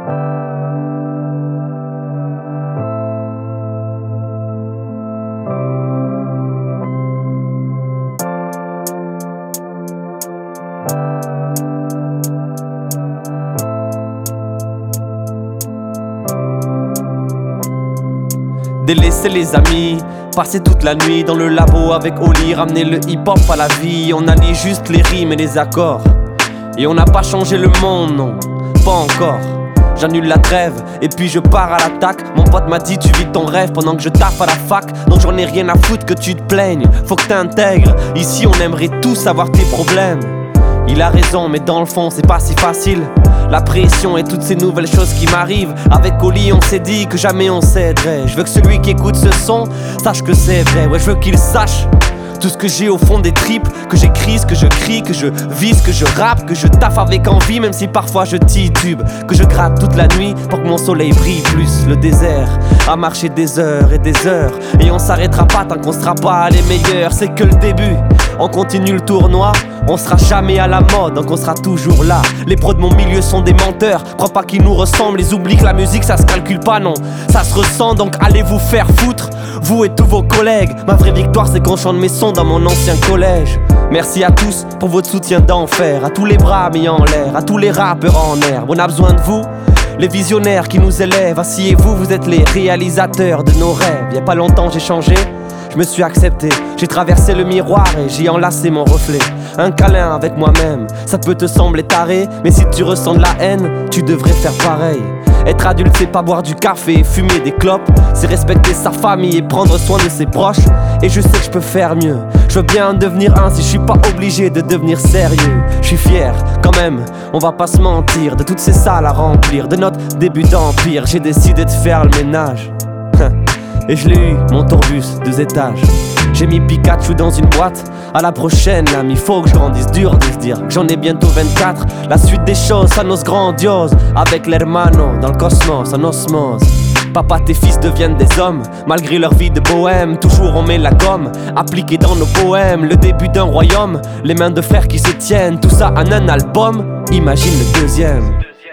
Délaisser les amis, passer toute la nuit dans le labo avec Oli, ramener le hip-hop à la vie. On allie juste les rimes et les accords. Et on n'a pas changé le monde, non, pas encore. J'annule la trêve et puis je pars à l'attaque. Mon pote m'a dit tu vis ton rêve pendant que je taffe à la fac. Donc j'en ai rien à foutre que tu te plaignes, faut que t'intègres. Ici on aimerait tous savoir tes problèmes. Il a raison mais dans le fond c'est pas si facile. La pression et toutes ces nouvelles choses qui m'arrivent. Avec Oli on s'est dit que jamais on céderait. Je veux que celui qui écoute ce son sache que c'est vrai. Ouais, je veux qu'il sache tout ce que j'ai au fond des tripes. Que j'écris, que je crie, que je vise, que je rappe, que je taffe avec envie même si parfois je titube. Que je gratte toute la nuit pour que mon soleil brille plus. Le désert a marché des heures et des heures. Et on s'arrêtera pas tant qu'on sera pas les meilleurs. C'est que le début, on continue le tournoi. On sera jamais à la mode, donc on sera toujours là. Les pros de mon milieu sont des menteurs. Crois pas qu'ils nous ressemblent, ils oublient que la musique ça se calcule pas, non. Ça se ressent, donc allez vous faire foutre, vous et tous vos collègues. Ma vraie victoire c'est qu'on chante mes sons dans mon ancien collège. Merci à tous pour votre soutien d'enfer. À tous les bras mis en l'air, à tous les rappeurs en herbe. On a besoin de vous, les visionnaires qui nous élèvent. Asseyez-vous, vous êtes les réalisateurs de nos rêves. Y'a pas longtemps j'ai changé, je me suis accepté, j'ai traversé le miroir et j'ai enlacé mon reflet. Un câlin avec moi-même, ça peut te sembler taré, mais si tu ressens de la haine, tu devrais faire pareil. Être adulte c'est pas boire du café et fumer des clopes, c'est respecter sa famille et prendre soin de ses proches. Et je sais que je peux faire mieux, je veux bien en devenir un si je suis pas obligé de devenir sérieux. Je suis fier quand même, on va pas se mentir, de toutes ces salles à remplir, de notre début d'empire. J'ai décidé de faire le ménage. Et je l'ai eu, mon tourbus, 2 étages. J'ai mis Pikachu dans une boîte. À la prochaine, l'ami, faut que je grandisse. Dur de se dire que j'en ai bientôt 24. La suite des choses s'annonce grandiose. Avec l'hermano dans le cosmos, en osmose. Papa, tes fils deviennent des hommes. Malgré leur vie de bohème, toujours on met la gomme. Appliquée dans nos poèmes, le début d'un royaume. Les mains de frères qui se tiennent, tout ça en un album. Imagine le deuxième.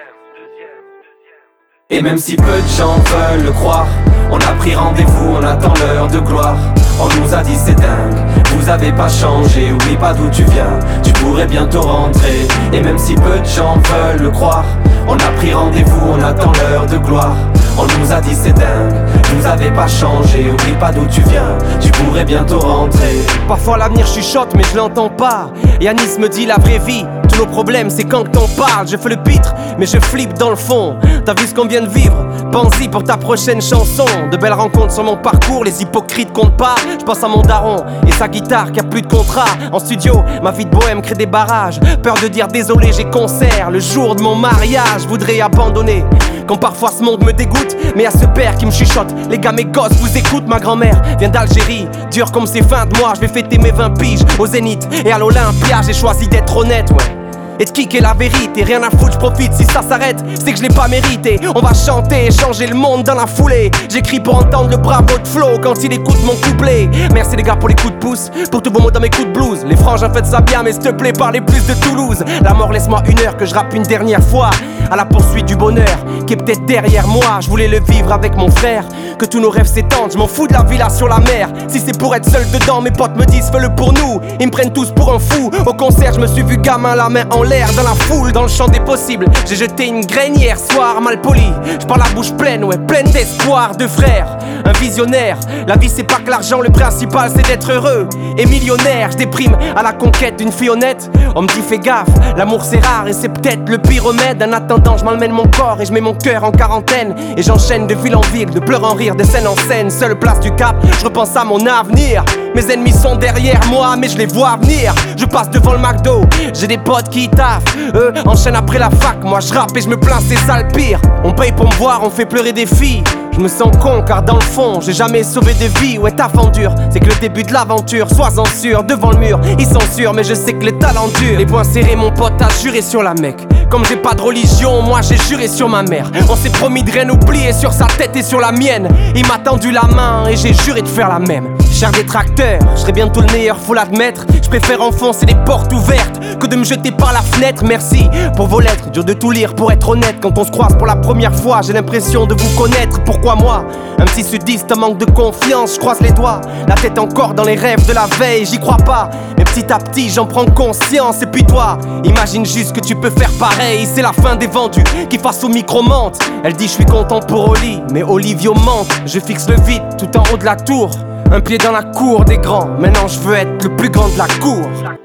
Et même si peu de gens veulent le croire, on a pris rendez-vous, on attend l'heure de gloire. On nous a dit c'est dingue, vous avez pas changé, oublie pas d'où tu viens, tu pourrais bientôt rentrer. Et même si peu de gens veulent le croire, on a pris rendez-vous, on attend l'heure de gloire. On nous a dit c'est dingue, vous avez pas changé, oublie pas d'où tu viens, tu pourrais bientôt rentrer. Parfois l'avenir chuchote mais je l'entends pas. Yanis me dit la vraie vie, tous nos problèmes c'est quand t'en parles. Je fais le pitre mais je flippe dans le fond. T'as vu ce qu'on vient de vivre, pense-y pour ta prochaine chanson. De belles rencontres sur mon parcours, les hypocrites comptent pas. Je pense à mon daron et sa guitare qui a plus de contrat. En studio, ma vie de bohème crée des barrages. Peur de dire désolé, j'ai concert le jour de mon mariage. Je voudrais abandonner quand parfois ce monde me dégoûte, mais y'a ce père qui me chuchote. Les gars, mes gosses vous écoutent, ma grand-mère vient d'Algérie. Dur comme ces fins de mois, je vais fêter mes 20 piges au Zénith et à l'Olympia. J'ai choisi d'être honnête, ouais, et de kicker la vérité, rien à foutre, je profite. Si ça s'arrête, c'est que je l'ai pas mérité. On va chanter et changer le monde dans la foulée. J'écris pour entendre le bravo de Flo quand il écoute mon couplet. Merci les gars pour les coups de pouce, pour tous vos mots dans mes coups de blues. Les frangins faites ça bien mais s'il te plaît parlez plus de Toulouse. La mort laisse-moi 1 heure que je rappe une dernière fois, à la poursuite du bonheur qui est peut-être derrière moi. Je voulais le vivre avec mon frère, que tous nos rêves s'étendent. Je m'en fous de la villa sur la mer, si c'est pour être seul dedans. Mes potes me disent fais-le pour nous, ils me prennent tous pour un fou. Au concert je me suis vu gamin la main en l'air dans la foule, dans le champ des possibles. J'ai jeté une graine hier soir, mal poli. Je parle la bouche pleine, ouais, pleine d'espoir. De frères, un visionnaire. La vie c'est pas que l'argent, le principal c'est d'être heureux et millionnaire. Je déprime à la conquête d'une fille honnête. On me dit fais gaffe, l'amour c'est rare et c'est peut-être le pire remède. En attendant je m'emmène mon corps et je mets mon cœur en quarantaine. Et j'enchaîne de ville en ville, de pleurs en rire, de scène en scène. Seule place du cap, je repense à mon avenir. Mes ennemis sont derrière moi mais je les vois venir. Je passe devant le McDo, j'ai des potes qui taffent. Eux enchaînent après la fac, moi je rappe et je me plains, c'est ça le pire. On paye pour me voir, on fait pleurer des filles. Je me sens con car dans le fond j'ai jamais sauvé de vie. Ouais ta dur, c'est que le début de l'aventure. Sois-en sûr, devant le mur, ils sont sûrs mais je sais que le talent dure. Les poings serrés, mon pote a juré sur la Mecque. Comme j'ai pas de religion, moi j'ai juré sur ma mère. On s'est promis de rien oublier sur sa tête et sur la mienne. Il m'a tendu la main et j'ai juré de faire la même. Cher détracteur, cœur, je serai bientôt le meilleur, faut l'admettre. Je préfère enfoncer les portes ouvertes que de me jeter par la fenêtre. Merci pour vos lettres, dur de tout lire pour être honnête. Quand on se croise pour la première fois, j'ai l'impression de vous connaître. Pourquoi moi, un petit sudiste, un manque de confiance, je croise les doigts, la tête encore dans les rêves de la veille. J'y crois pas, mais petit à petit j'en prends conscience. Et puis toi, imagine juste que tu peux faire pareil. C'est la fin des vendus qui face au micro mente. Elle dit je suis content pour Oli, mais Olivio mente. Je fixe le vide tout en haut de la tour, un pied dans la cour des grands. Maintenant je veux être le plus grand de la cour.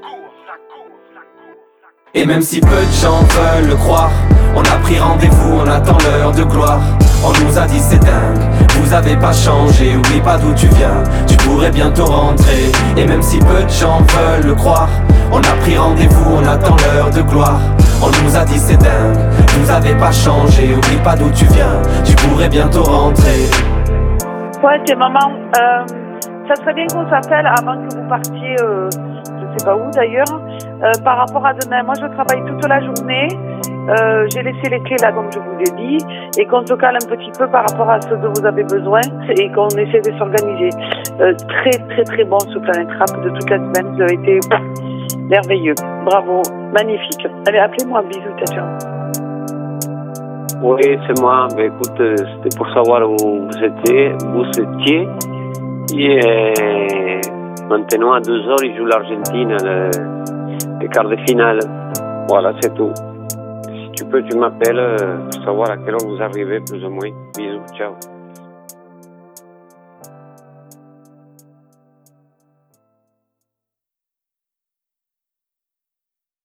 Et même si peu de gens veulent le croire, on a pris rendez-vous, on attend l'heure de gloire. On nous a dit c'est dingue, vous avez pas changé, oublie pas d'où tu viens, tu pourrais bientôt rentrer. Et même si peu de gens veulent le croire, on a pris rendez-vous, on attend l'heure de gloire. On nous a dit c'est dingue, vous avez pas changé, oublie pas d'où tu viens, tu pourrais bientôt rentrer. Ouais, c'est maman, ça serait bien qu'on s'appelle avant que vous partiez, je sais pas où d'ailleurs, par rapport à demain. Moi je travaille toute la journée, j'ai laissé les clés là comme je vous l'ai dit, et qu'on se cale un petit peu par rapport à ce dont vous avez besoin et qu'on essaie de s'organiser. Très très très bon ce Planète Rap de toute la semaine, vous avez été merveilleux, bravo, magnifique. Allez, appelez-moi, bisous, ciao. Oui, c'est moi. Mais écoute, c'était pour savoir où vous étiez. Et maintenant, à 2h, il joue l'Argentine, les quarts de finale. Voilà, c'est tout. Si tu peux, tu m'appelles pour savoir à quelle heure vous arrivez, plus ou moins. Bisous, ciao.